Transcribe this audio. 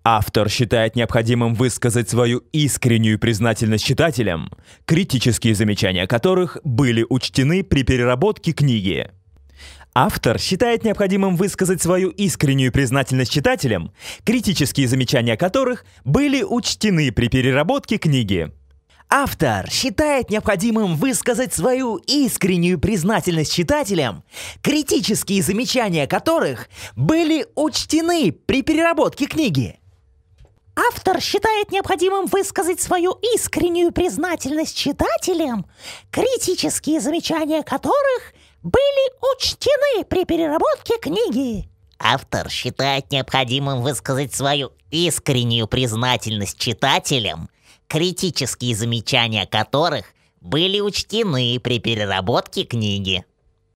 Автор считает необходимым высказать свою искреннюю признательность читателям, критические замечания которых были учтены при переработке книги. Автор считает необходимым высказать свою искреннюю признательность читателям, критические замечания которых были учтены при переработке книги. Автор считает необходимым высказать свою искреннюю признательность читателям, критические замечания которых были учтены при переработке книги. Автор считает необходимым высказать свою искреннюю признательность читателям, критические замечания которых были учтены при переработке книги. Автор считает необходимым высказать свою искреннюю признательность читателям, критические замечания которых были учтены при переработке книги.